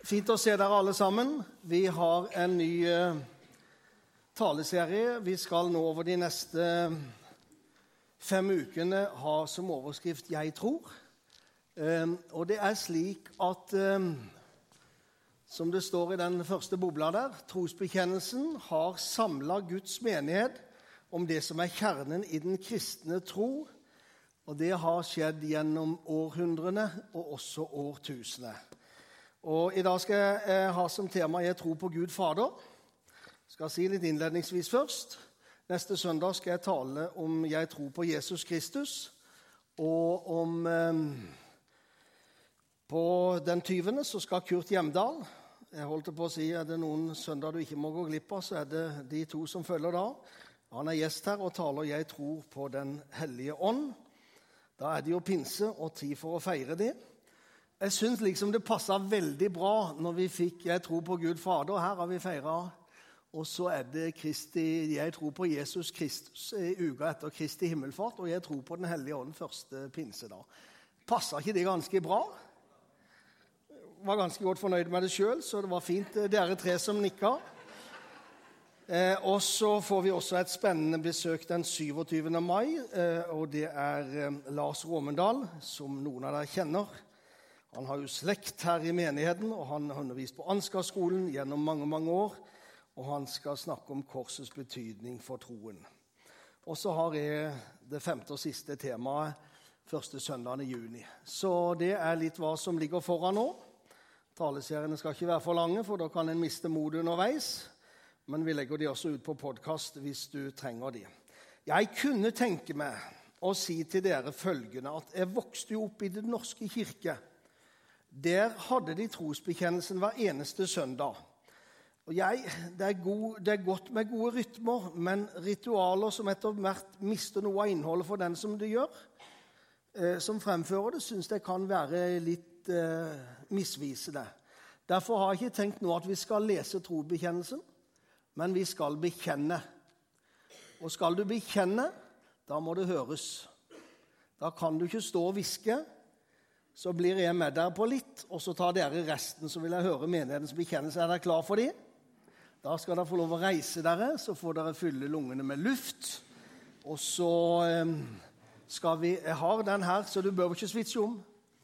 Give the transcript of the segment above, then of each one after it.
Fint å se dere alle sammen. Vi har en ny taleserie. Vi skal nå over de neste 5 ukene ha som overskrift «Jeg tror». Og det er slik at, som det står i den første bobla der, trosbekjennelsen har samlet Guds menighet om det som er kjernen i den kristne tro, og det har skjedd gjennom århundrene og også årtusener. Og i dag skal jeg ha som tema «Jeg tror på Gud Fader». Jeg skal si litt innledningsvis først. Neste søndag skal jeg tale om «Jeg tror på Jesus Kristus», og om på den 20. så skal Kurt Hjemdal, jeg holdt på å si, er det noen søndag du ikke må gå glipp av, så er det de 2 som følger da. Han er gjest her og taler «Jeg tror på den hellige ånd». Da er det jo pinse og tid for å feire det. Jeg synes liksom det passet veldig bra når vi fikk «Jeg tror på Gud Fader». Her har vi feiret, og så er det «Jeg tror på Jesus Kristus» uka etter Kristi himmelfart, og «Jeg tror på den hellige ånd» første pinse da. Passer ikke det ganske bra? Jeg var ganske godt fornøyd med det selv, så det var fint. Dere 3 som nikket. Og så får vi også et spennende besøk den 27. mai, og det er Lars Råmendal, som noen av dere kjenner. Han har jo slekt her i menigheten, og han har undervist på Ansgarskolen gjennom mange, mange år, og han skal snakke om korsets betydning for troen. Og så har jeg det 5. og siste temaet, første søndagen i juni. Så det er litt hva som ligger foran nå. Taleseriene skal ikke være for lange, for da kan en miste modet underveis, men vi legger de også ut på podcast hvis du trenger de. Jeg kunne tenke meg å si til dere følgende, at jeg vokste jo opp i Den norske kirke. Der hadde de trosbekjennelsen hver eneste søndag. Og det er godt med gode rytmer, men ritualer som etter hvert mister noe av innholdet for den som det gjør, som fremfører det, synes jeg kan være litt misvisende. Derfor har jeg ikke tenkt nå at vi skal lese trosbekjennelsen, men vi skal bekjenne. Og skal du bekjenne, da må det høres. Da kan du ikke stå og viske, så blir jeg med der på litt, og så tar dere resten, så vil jeg høre menighetens bekjennelse. Er dere klar for det? Da skal dere få lov å reise dere, så får dere fylle lungene med luft. Og så skal vi, jeg har den her, så du bør ikke switche om.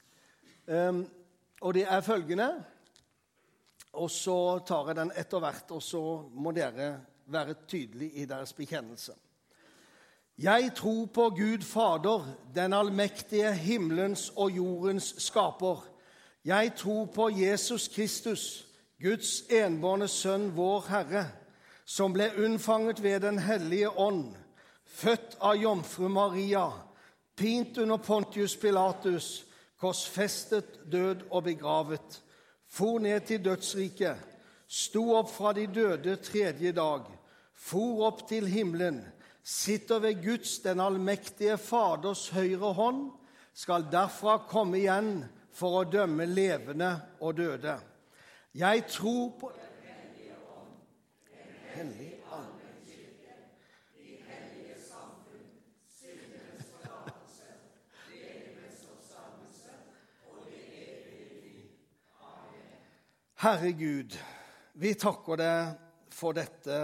Og det er følgende, og så tar jeg den etter hvert, og så må dere være tydelige i deres bekjennelse. Jeg tror på Gud Fader, den allmektige himmelens og jordens skaper. Jeg tror på Jesus Kristus, Guds enbårne sønn, vår Herre, som ble unnfanget ved den hellige ånd, født av jomfru Maria, pint under Pontius Pilatus, korsfestet, død og begravet, for ned til dødsriket, sto opp fra de døde 3. dag, for opp til himmelen, sitter ved Guds, den allmektige Faders høyre hånd, skal derfra komme igjen for å dømme levende og døde. Jeg tror på den hellige ånd, en hellig allmenn kirke, de hellige samfunn, syndenes forlatelse, legemets oppstandelse og det evige liv. Amen. Herre Gud, vi takker deg for dette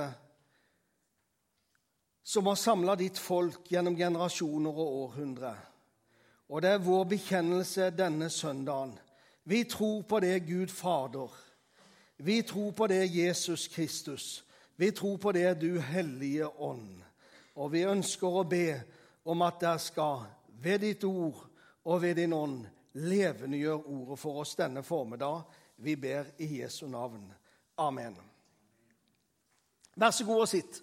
som har samlet ditt folk gjennom generasjoner og århundre. Og det er vår bekjennelse denne søndagen. Vi tror på det Gud Fader. Vi tror på det Jesus Kristus. Vi tror på det du hellige ånd. Og vi ønsker å be om at der skal ved ditt ord og ved din ånd levendegjøre ordet for oss denne formiddag. Vi ber i Jesu navn. Amen. Vær så god og sitt.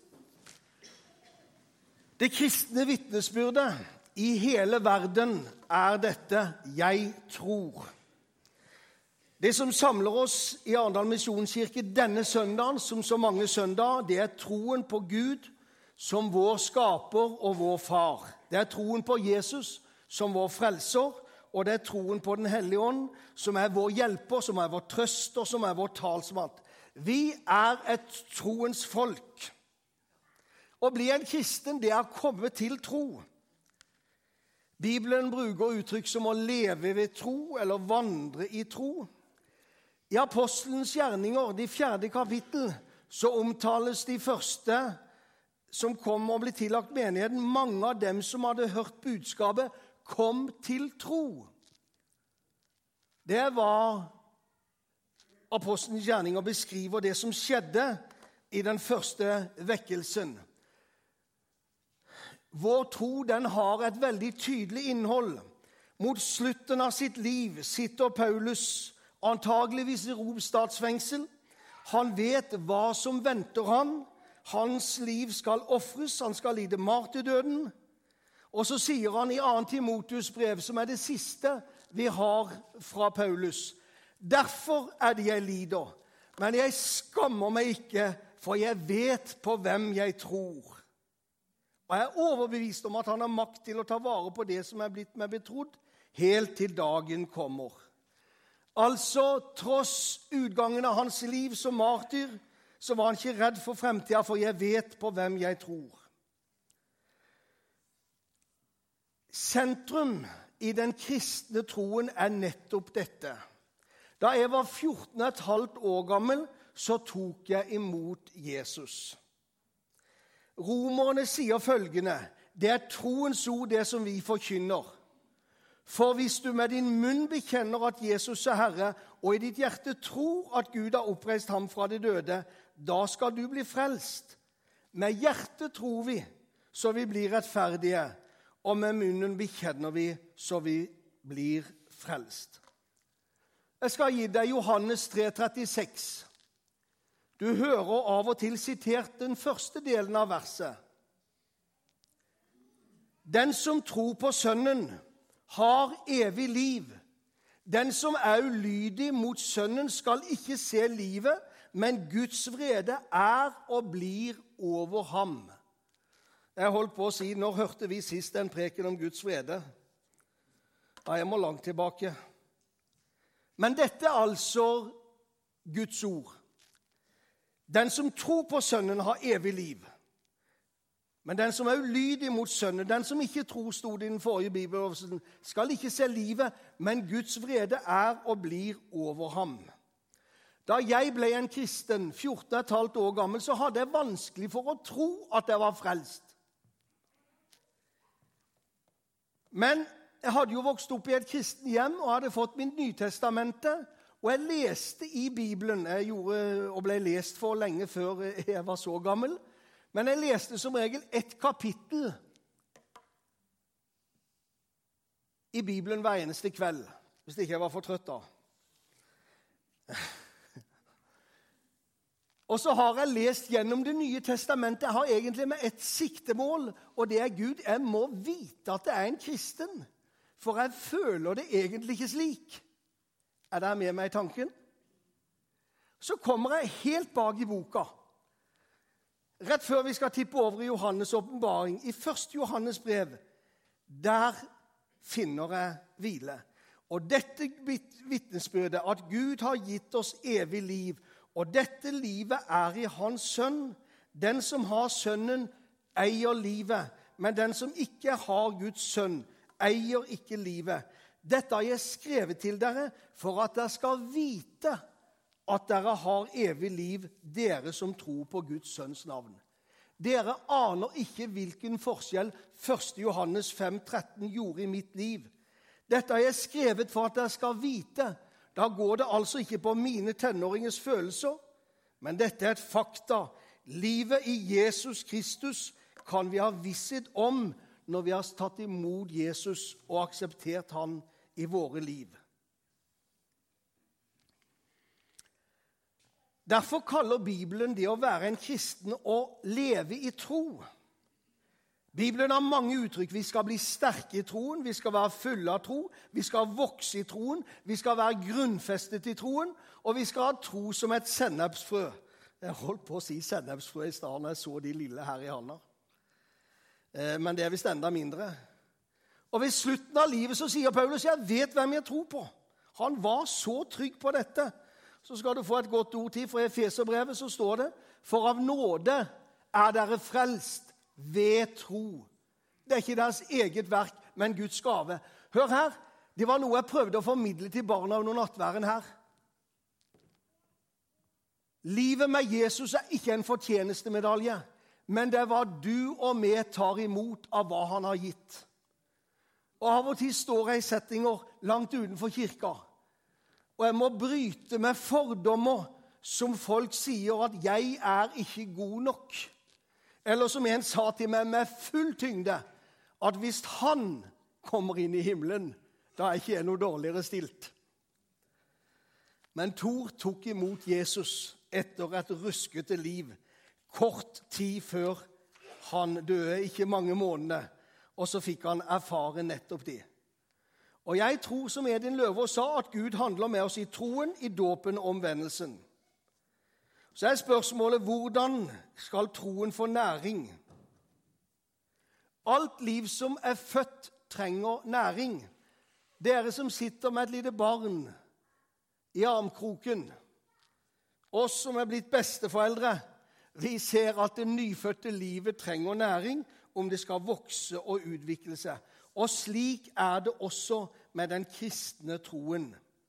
Det kristne vitnesbyrdet i hele verden er dette «Jeg tror». Det som samler oss i Arendal Misjonskirke denne søndagen, som så mange søndager, det er troen på Gud som vår skaper og vår far. Det er troen på Jesus som vår frelser, og det er troen på den hellige ånd som er vår hjelper, som er vår trøster, som er vår talsmann. Vi er et troens folk. Å bli en kristen, det er å komme til tro. Bibelen bruker uttrykk som å leve ved tro, eller vandre i tro. I Apostelens gjerninger, de 4. kapittel, så omtales de første som kom og ble tillagt menigheten. Mange av dem som hadde hørt budskapet, kom til tro. Det var Apostelens gjerninger beskriver det som skjedde i den første vekkelsen. Vår tro, den har et veldig tydelig innhold. Mot slutten av sitt liv sitter Paulus antageligvis i Romstadsfengsel. Han vet hva som venter han. Hans liv skal offres, han skal lide martyrdøden. Og så sier han i 2. Timotheus brev, som er det siste vi har fra Paulus: derfor er det jeg lider, men jeg skammer meg ikke, for jeg vet på hvem jeg tror. Og jeg er overbevist om at han har makt til å ta vare på det som er blitt meg betrodd, helt til dagen kommer. Altså, tross utgangen av hans liv som martyr, så var han ikke redd for fremtiden, for jeg vet på hvem jeg tror. Sentrum i den kristne troen er nettopp dette. Da jeg var 14,5 år gammel, så tok jeg imot Jesus. Romerne sier følgende: det er troens ord, det som vi forkynner. For hvis du med din munn bekjenner at Jesus er Herre, og i ditt hjerte tror at Gud har oppreist ham fra de døde, da skal du bli frelst. Med hjertet tror vi, så vi blir rettferdige, og med munnen bekjenner vi, så vi blir frelst. Jeg skal gi deg Johannes 3,36. Du hører av og til sitert den første delen av verset. Den som tror på Sønnen, har evig liv. Den som er ulydig mot Sønnen, skal ikke se livet, men Guds vrede er og blir over ham. Jeg holdt på å si, når hørte vi sist en preken om Guds vrede? Ja, jeg må langt tilbake. Men dette er altså Guds ord. Den som tror på Sønnen, har evig liv. Men den som er ulydig mot Sønnen, den som ikke tror, stod i den forrige bibeløvelsen, skal ikke se livet, men Guds vrede er og blir over ham. Da jeg ble en kristen, 14,5 år gammel, så hadde jeg vanskelig for å tro at jeg var frelst. Men jeg hadde jo vokst opp i et kristen hjem og hadde fått min Nytestamente, og jeg leste i Bibelen. Jeg gjorde og ble lest for lenge før jeg var så gammel. Men jeg leste som regel et kapittel i Bibelen hver eneste kveld, hvis ikke jeg var for trøtt da. Og så har jeg lest gjennom Det nye testamentet. Jeg har egentlig med et siktemål, og det er Gud. Jeg må vite at det er en kristen, for jeg føler det egentlig ikke slik. Er dere med meg i tanken? Så kommer jeg helt bak i boka. Rett før vi skal tippe over i Johannes' åpenbaring, i 1. Johannes brev, der finner jeg hvile. Og dette vitnesbyrdet, at Gud har gitt oss evig liv, og dette livet er i hans sønn. Den som har sønnen, eier livet, men den som ikke har Guds sønn, eier ikke livet. Dette har jeg skrevet til dere, for at dere skal vite at dere har evig liv, dere som tror på Guds sønns navn. Dere aner ikke hvilken forskjell 1. Johannes 5,13 gjorde i mitt liv. Dette har jeg skrevet for at dere skal vite. Da går det altså ikke på mine tenåringers følelser, men dette er et fakta. Livet i Jesus Kristus kan vi ha visshet om når vi har tatt imot Jesus og akseptert han i våre liv. Derfor kaller Bibelen det å være en kristen å leve i tro. Bibelen har mange uttrykk. Vi skal bli sterke i troen, vi skal være fulle av tro, vi skal vokse i troen, vi skal være grunnfestet i troen, og vi skal ha tro som et sennepsfrø. Jeg holdt på å si sennepsfrø i stedet når jeg så de lille her i handa. Men det er visst enda mindre. Og ved slutten av livet så sier Paulus, jeg vet hvem jeg tror på. Han var så trygg på dette. Så skal du få et godt ord til, for i Efeserbrevet så står det, for av nåde er dere frelst ved tro. Det er ikke deres eget verk, men Guds gave. Hør her, det var noe jeg prøvde å formidle til barna under nattværen her. Livet med Jesus ikke en fortjenestemedalje, men det er hva du og vi tar imot av hva han har gitt. Og av og til står jeg i settinger langt utenfor kirka, og jeg må bryte med fordommer som folk sier at jeg er ikke god nok. Eller som en sa til meg med full tyngde, at hvis han kommer inn i himmelen, da er ikke jeg noe dårligere stilt. Men Tor tok imot Jesus etter et ruskete liv, kort tid før han døde, ikke mange måneder, og så fikk han erfare nettopp det. Og jeg tror, som Edin Løvaas sa, at Gud handler med oss i troen, i dåpen og omvendelsen. Så er spørsmålet, hvordan skal troen få næring? Alt liv som er født trenger næring. Dere som sitter med et lite barn i armkroken, oss som er blitt besteforeldre, vi ser at det nyfødte livet trenger næring om det skal vokse og utvikle seg. Og slik er det også med den kristne troen.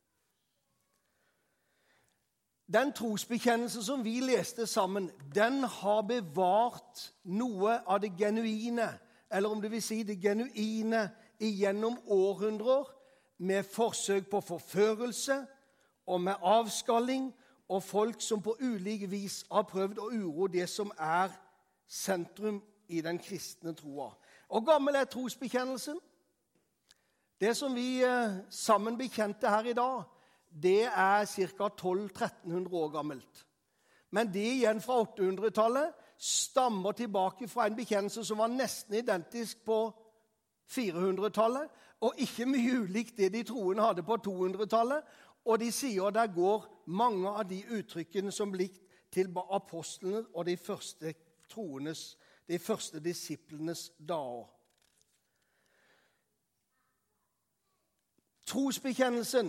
Den trosbekjennelse som vi leste sammen, den har bevart noe av det genuine, eller om det vil si det genuine, igjennom århundrer, med forsøk på forførelse og med avskalling, og folk som på ulik vis har prøvd å uro det som er sentrum i den kristne troa. Og gammel er trosbekjennelsen. Det som vi sammen bekjente her i dag, det er ca. 1200-1300 år gammelt. Men det igjen fra 800-tallet stammer tilbake fra en bekjennelse som var nesten identisk på 400-tallet, og ikke mye ulikt det de troende hadde på 200-tallet, og de sier der går mange av de uttrykkene som blir til apostlene og de første troendes, de første disiplenes dager. Trosbekjennelsen.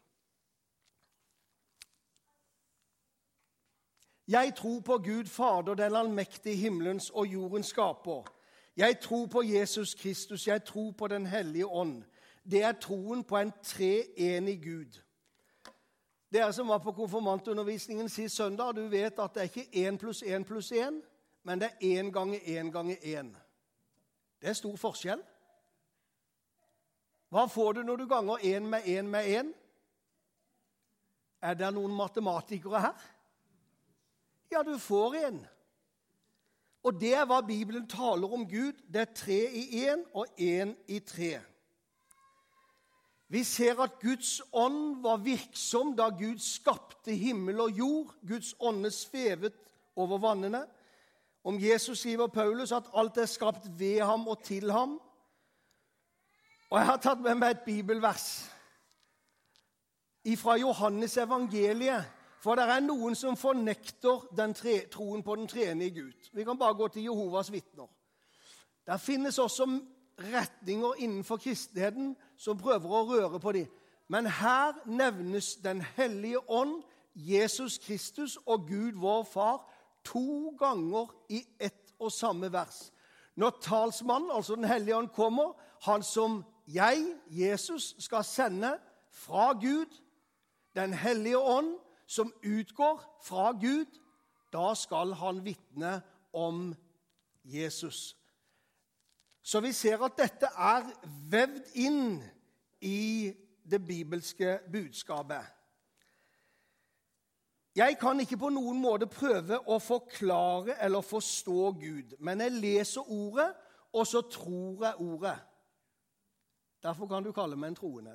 Jeg tror på Gud Fader, den allmektige himmelens og jordens skaper. Jeg tror på Jesus Kristus, jeg tror på den hellige ånd. Det er troen på en treenig Gud. Dere som var på konfirmantundervisningen sist søndag, du vet at det er ikke 1 + 1 + 1, men det er 1 ganger 1 ganger 1. Det er stor forskjell. Hva får du når du ganger 1 med 1 med 1? Er det noen matematikere her? Ja, du får 1. Og det er hva Bibelen taler om Gud. Det er 3 i 1 og 1 i 3. Vi ser at Guds ånd var virksom da Gud skapte himmel og jord. Guds ånde svevet over vannene. Om Jesus skriver Paulus at alt er skapt ved ham og til ham. Og jeg har tatt med meg et bibelvers fra Johannes evangeliet. For det er noen som fornekter troen på den treenige Gud. Vi kan bare gå til Jehovas vitner. Der finnes også retninger innenfor kristenheten som prøver å røre på dem. Men her nevnes den hellige ånd, Jesus Kristus og Gud vår far 2 ganger i ett og samme vers. Når talsmannen, altså den hellige ånd, kommer, han som jeg, Jesus, skal sende fra Gud, den hellige ånd, som utgår fra Gud, da skal han vitne om Jesus. Så vi ser at dette er vevd inn i det bibelske budskapet. Jeg kan ikke på noen måte prøve å forklare eller forstå Gud, men jeg leser ordet, og så tror jeg ordet. Derfor kan du kalle meg en troende.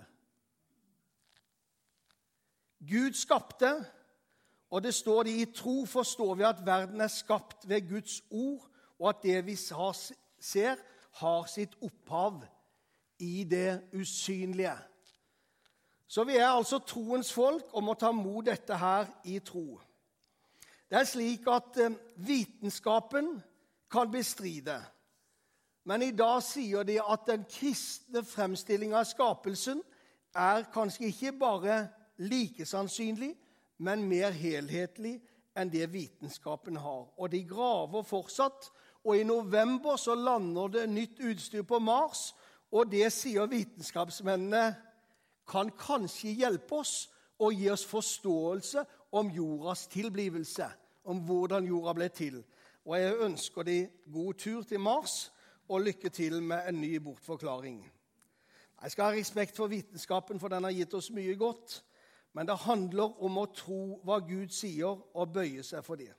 Gud skapte, og det står det i tro forstår vi at verden er skapt ved Guds ord, og at det vi ser har sitt opphav i det usynlige. Så vi er altså troens folk og må ta imot dette her i tro. Det er slik at vitenskapen kan bestride, men i dag sier de at den kristne fremstillingen av skapelsen er kanskje ikke bare like sannsynlig, men mer helhetlig enn det vitenskapen har. Og de graver fortsatt, og i november så lander det nytt utstyr på Mars, og det sier vitenskapsmennene kan kanskje hjelpe oss og gi oss forståelse om jordas tilblivelse, om hvordan jorda ble til. Og jeg ønsker de god tur til Mars, og lykke til med en ny bortforklaring. Jeg skal ha respekt for vitenskapen, for den har gitt oss mye godt, men det handler om å tro hva Gud sier, og bøye seg for det.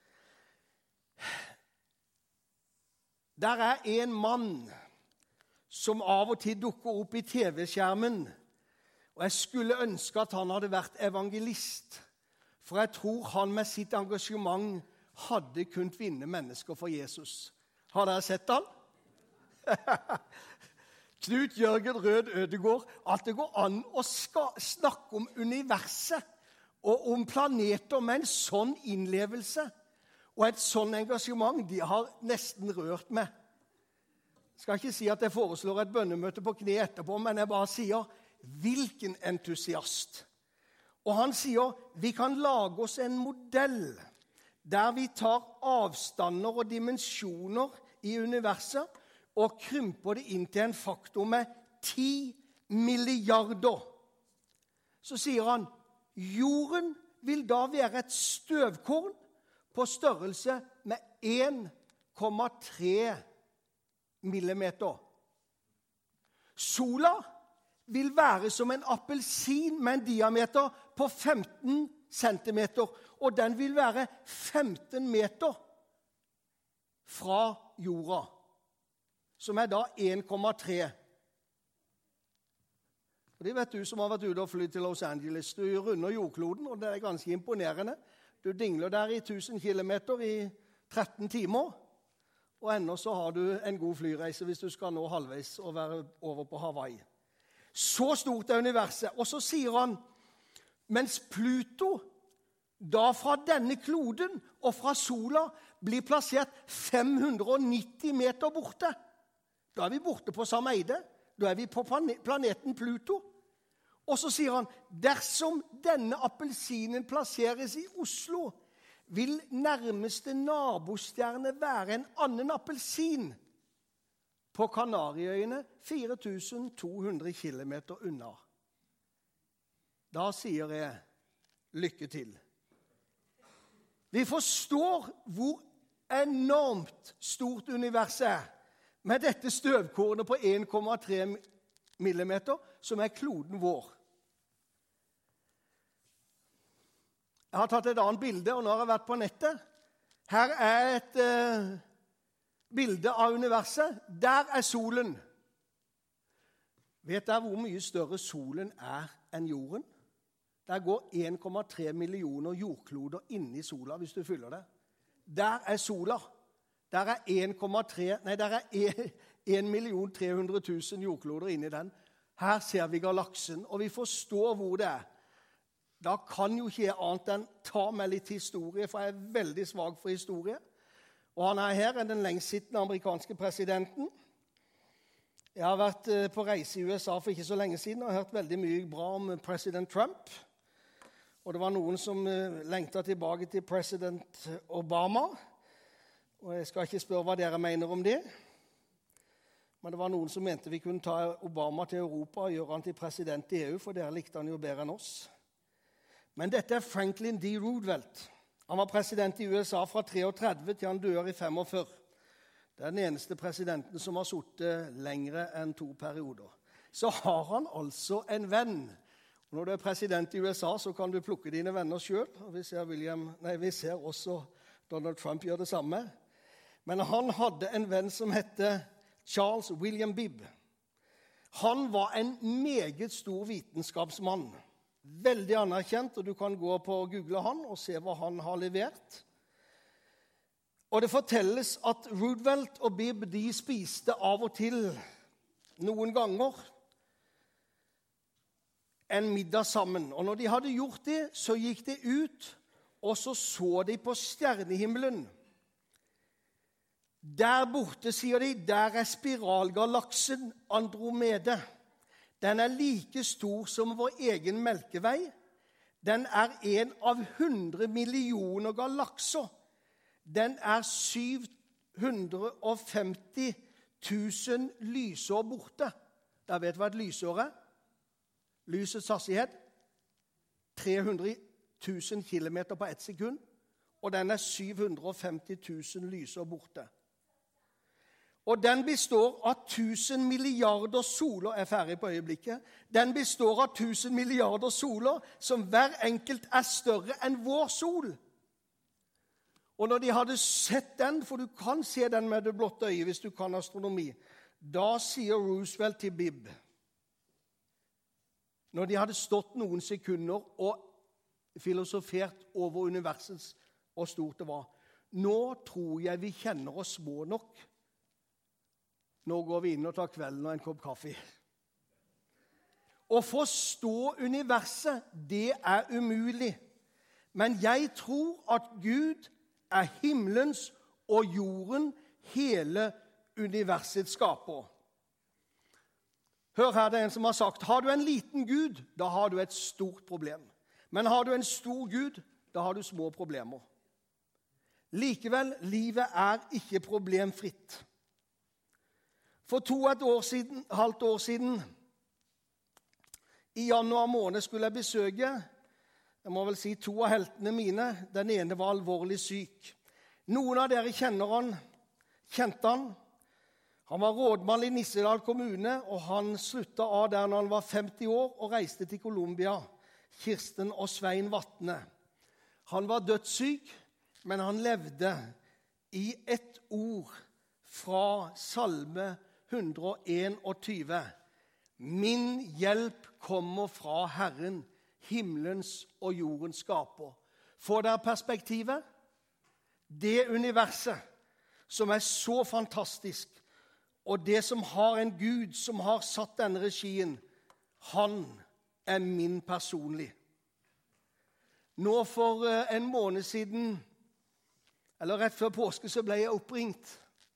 Der er en mann som av og til dukker opp i TV-skjermen, og jeg skulle ønske at han hadde vært evangelist, for jeg tror han med sitt engasjement hadde kunnet vinne mennesker for Jesus. Har dere sett han? Knut Jørgen Rød Ødegård, at det går an å snakke om universet og om planeter med en sånn innlevelse og et sånn engasjement, de har nesten rørt meg. Jeg skal ikke si at jeg foreslår et bønnemøte på kne etterpå, men jeg bare sier, hvilken entusiast. Og han sier, vi kan lage oss en modell der vi tar avstander og dimensjoner i universet og krymper det inn til en faktor med 10 milliarder. Så sier han, jorden vil da være et støvkorn på størrelse med 1,3 millimeter. Sola vil være som en appelsin med en diameter på 15 centimeter, og den vil være 15 meter fra jorda, som er da 1,3. Og det vet du som har vært ute og flytt til Los Angeles. Du runder jordkloden, og det er ganske imponerende. Du dingler der i 1000 kilometer i 13 timer, og ennå så har du en god flyreise hvis du skal nå halvveis og være over på Hawaii. Så stort er universet. Og så sier han, mens Pluto da fra denne kloden og fra sola blir plassert 590 meter borte. Da er vi borte på Sameide. Da er vi på planeten Pluto. Og så sier han, dersom denne appelsinen plasseres i Oslo, vil nærmeste nabostjerne være en annen appelsin på Kanariøyene 4200 kilometer unna. Da sier jeg, lykke til. Vi forstår hvor enormt stort universet er med dette støvkornet på 1,3 millimeter, som er kloden vår. Jeg har tatt et annet bilde, og nå har jeg vært på nettet. Her er et bilde av universet. Der er solen. Vet dere hvor mye større solen er enn jorden? Der går 1,3 millioner jordkloder inne i sola, hvis du fyller det. Der er sola. Der er 1.300.000 jordkloder inne i den. Her ser vi galaksen, og vi forstår hvor det er. Da kan jo ikke jeg annet enn ta meg litt historie, for jeg er veldig svag for historie. Og han er her, den lengstsittende amerikanske presidenten. Jeg har vært på reise i USA for ikke så lenge siden, og har hørt veldig mye bra om president Trump. Og det var noen som lengtet tilbake til president Obama. Og jeg skal ikke spørre hva dere mener om det. Men det var noen som mente vi kunne ta Obama til Europa og gjøre han til president i EU, for dere likte han jo bedre enn oss. Men dette er Franklin D. Roosevelt. Han var president i USA fra 33 til han dør i 45. Det er den eneste presidenten som har sittet lengre enn 2 perioder. Så har han altså en venn. Og når du er president i USA, så kan du plukke dine venner selv. Og vi ser også Donald Trump gjør det samme. Men han hadde en venn som hette Charles William Bibb. Han var en meget stor vitenskapsmann. Veldig anerkjent, og du kan gå på og google han og se hva han har levert. Og det fortelles at Roosevelt og Bibb, de spiste av og til noen ganger en middag sammen. Og når de hadde gjort det, så gikk de ut, og så de på stjernehimmelen. Der borte, sier de, der er spiralgalaksen Andromede. Den er like stor som vår egen melkevei. Den er en av 100 millioner galakser. Den er 750 000 lysår borte. Da vet du hva et lysår er? Lysets hastighet. 300 000 kilometer på ett sekund, og den er 750 000 lysår borte. Og den består av 1000 milliarder soler, er ferdig på øyeblikket. Den består av 1000 milliarder soler, som hver enkelt er større enn vår sol. Og når de hadde sett den, for du kan se den med det blotte øyet hvis du kan astronomi, da sier Roosevelt til Bibb, når de hadde stått noen sekunder og filosofert over universets hvor stort det var, nå tror jeg vi kjenner oss små nok. Nå går vi inn og tar kvelden og en kopp kaffe. Å forstå universet, det er umulig. Men jeg tror at Gud er himmelens og jorden, hele universets skaper. Hør her, det er en som har sagt, har du en liten Gud, da har du et stort problem. Men har du en stor Gud, da har du små problemer. Likevel, livet er ikke problemfritt. For 2,5 år siden, i januar måned, skulle jeg besøke, jeg må vel si 2 av heltene mine. Den ene var alvorlig syk. Noen av dere kjente han. Han var rådmann i Nissedal kommune, og han sluttet av der når han var 50 år og reiste til Colombia, Kirsten og Svein Vatne. Han var dødssyk, men han levde i ett ord fra Salme 121. Min hjelp kommer fra Herren, himmelens og jordens skaper. Får dere perspektivet? Det universet som er så fantastisk, og det som har en Gud som har satt denne regien, han er min personlig. Nå for en måned siden, eller rett før påske, så ble jeg oppringt.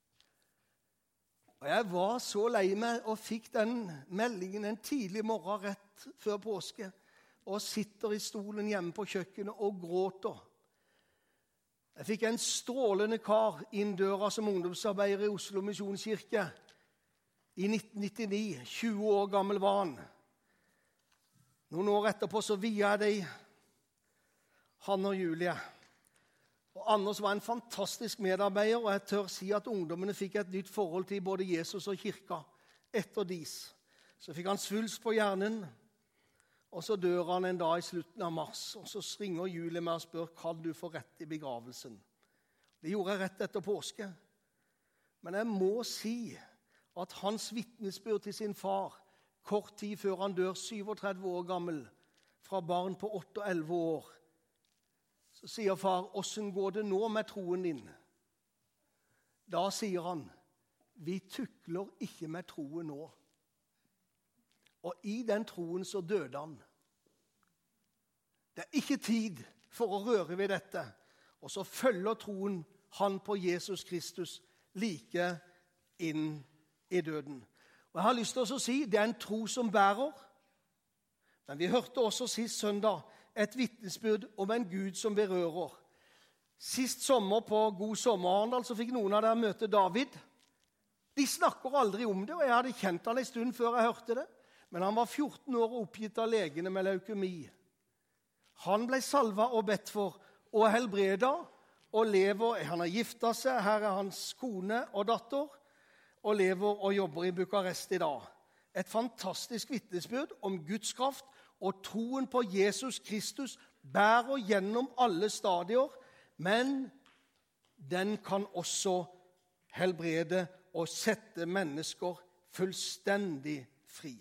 Og jeg var så lei meg og fikk den meldingen en tidlig morgen rett før påske, og sitter i stolen hjemme på kjøkkenet og gråter. Jeg fikk en strålende kar inn døra som ungdomsarbeider i Oslo Misjonskirke i 1999. 20 år gammel var han. Noen år etterpå så viet jeg deg, han og Julie. Og Anders var en fantastisk medarbeider, og jeg tør si at ungdommene fikk et nytt forhold til både Jesus og kirka etter dis. Så fikk han svulst på hjernen, og så dør han en dag i slutten av mars. Og så ringer Julie meg og spør, kan du få rett i begravelsen? Det gjorde jeg rett etter påske. Men jeg må si at hans vitnesbyrd til sin far, kort tid før han dør, 37 år gammel, fra barn på 8 og 11 år, så sier far, hvordan går det nå med troen din? Da sier han, vi tukler ikke med troen nå. Og i den troen så døde han. Det er ikke tid for å røre ved dette. Og så følger troen han på Jesus Kristus like inn i døden. Og jeg har lyst til å si, det er en tro som bærer. Men vi hørte også sist søndag et vitnesbyrd om en Gud som berører. Sist sommer på God sommerhandel så fikk noen av dere møte David. De snakker aldri om det, og jeg hadde kjent han en stund før jeg hørte det. Men han var 14 år og oppgitt av legene med leukemi. Han ble salva og bedt for og helbreda, og lever, han har giftet seg, her er hans kone og datter, og lever og jobber i Bukarest i dag. Et fantastisk vitnesbyrd om Guds kraft, og troen på Jesus Kristus bærer gjennom alle stadier, men den kan også helbrede og sette mennesker fullstendig fri.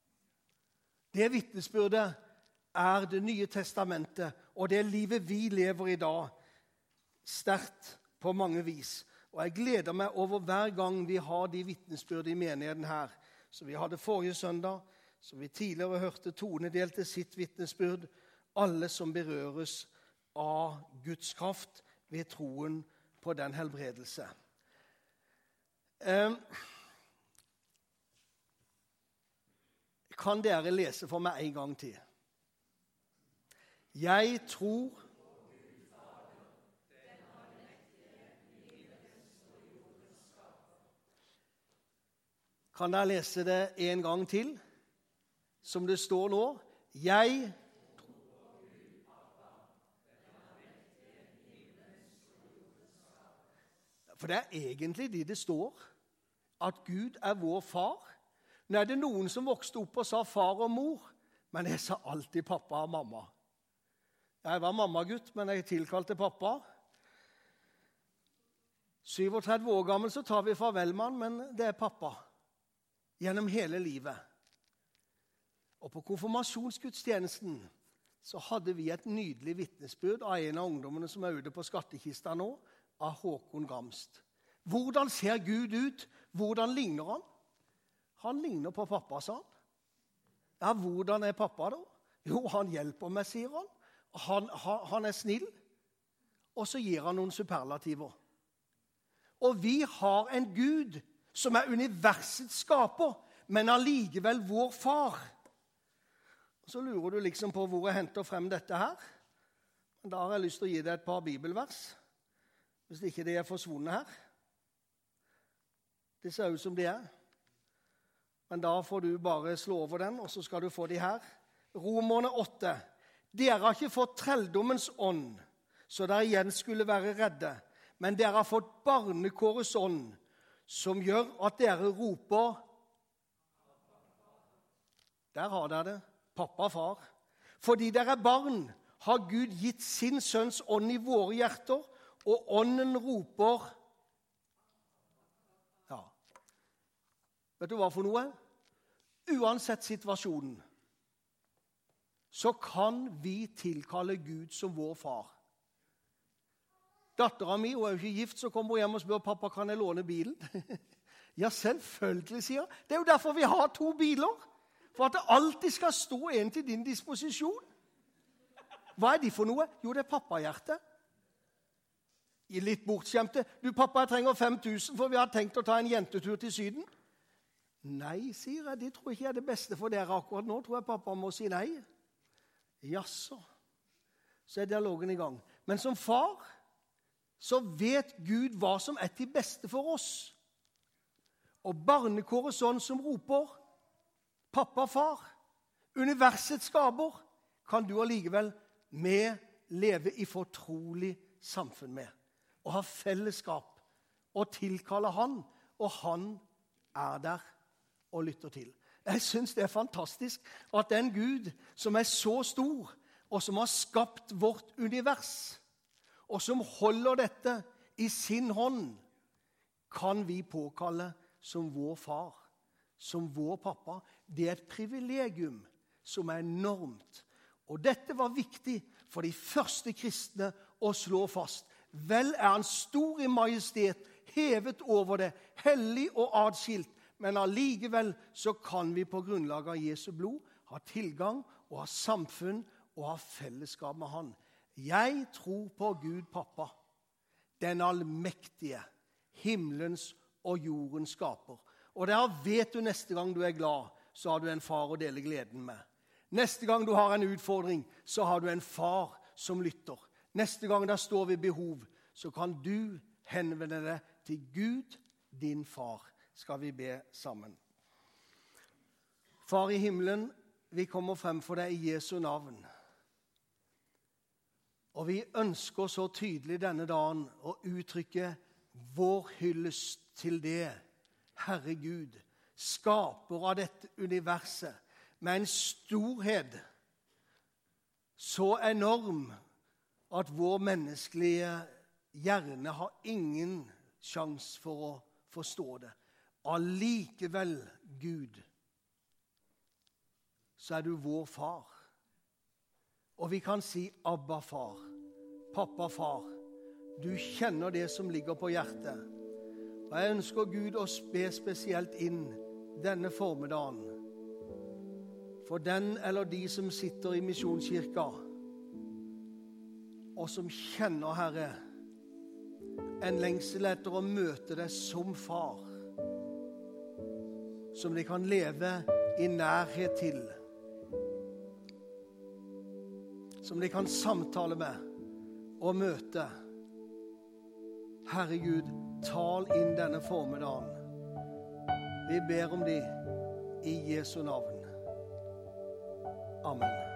Det vitnesbyrdet er Det nye testamentet, og det livet vi lever i dag, sterkt på mange vis. Og jeg gleder meg over hver gang vi har de vitnesbyrd i menigheten her. Så vi hadde forrige søndag, så vi tidligere hørte Tone delte sitt vitnesbyrd. Alle som berøres av Guds kraft ved troen på den helbredelse. Kan dere lese for meg en gang til? Jeg tror Kan dere lese det en gang til, som det står nå? Jeg tror For det er egentlig det står, at Gud er vår far. Nå er det noen som vokste opp og sa far og mor, men jeg sa alltid pappa og mamma. Jeg var mammagutt, men jeg tilkalte pappa. 37 år gammel så tar vi farvel med han, men det er pappa. Gjennom hele livet. Og på konfirmasjonsgudstjenesten så hadde vi et nydelig vittnesbyrd av en av ungdommene som er ute på skattekista nå, av Håkon Gamst. Hvordan ser Gud ut? Hvordan ligner han? Han ligner på pappa, sa han. Ja, hvordan er pappa da? Jo, han hjelper meg, sier han. Han er snill. Og så gir han noen superlativer. Og vi har en Gud som er universets skaper, men allikevel vår far. Så lurer du liksom på hvor jeg henter frem dette her. Da har jeg lyst til å gi deg et par bibelvers, hvis ikke de er forsvunnet her. Det ser ut som de er. Men da får du bare slå over den, og så skal du få de her. Romerne 8. Dere har ikke fått trelldommens ånd, så dere igjen skulle være redde. Men dere har fått barnekårets ånd, som gjør at dere roper. Der har dere det. Pappa, far. Fordi dere er barn, har Gud gitt sin sønns ånd i våre hjerter, og ånden roper. Ja. Vet du hva for noe? Uansett situasjonen, så kan vi tilkalle Gud som vår far. Datteren min, hun er jo ikke gift, så kommer hun hjem og spør, pappa, kan jeg låne bilen? Ja, selvfølgelig, sier han. Det er jo derfor vi har 2 biler. For at det alltid skal stå en til din disposisjon. Hva er de for noe? Jo, det er pappahjerte. Litt bortskjemte. Du, pappa, jeg trenger 5000, for vi har tenkt å ta en jentetur til Syden. Nei, sier jeg, det tror jeg ikke er det beste for dere akkurat nå. Tror jeg pappa må si nei. Jaså. Så er dialogen i gang. Men som far, så vet Gud hva som er til beste for oss. Og barnekåret sånn som roper, pappa, far, universets skaper, kan du allikevel leve i fortrolig samfunn med. Og ha fellesskap, og tilkalle han, og han er der og lytter til. Jeg synes det er fantastisk at den Gud som er så stor, og som har skapt vårt univers, og som holder dette i sin hånd, kan vi påkalle som vår far, som vår pappa. Det er et privilegium som er enormt. Og dette var viktig for de første kristne å slå fast. Vel er han stor i majestet, hevet over det, hellig og adskilt, men allikevel så kan vi på grunnlag av Jesu blod ha tilgang og ha samfunn og ha fellesskap med han. Jeg tror på Gud, pappa, den allmektige, himmelens og jordens skaper. Og der vet du neste gang du er glad, så har du en far å dele gleden med. Neste gang du har en utfordring, så har du en far som lytter. Neste gang der står ved behov, så kan du henvende deg til Gud, din far. Skal vi be sammen. Far i himmelen, vi kommer frem for deg i Jesu navn. Og vi ønsker så tydelig denne dagen å uttrykke vår hyllest til det, Herre Gud, skaper av dette universet, med en storhet så enorm at vår menneskelige hjerne har ingen sjans for å forstå det. Allikevel, Gud, så er du vår far. Og vi kan si Abba, far, pappa, far. Du kjenner det som ligger på hjertet. Og jeg ønsker Gud å be spesielt inn denne formiddagen for den eller de som sitter i misjonskirka og som kjenner, Herre, en lengsel etter å møte deg som far, som de kan leve i nærhet til, som de kan samtale med og møte. Herre Gud, tal inn denne formiddagen. Vi ber om det i Jesu navn. Amen.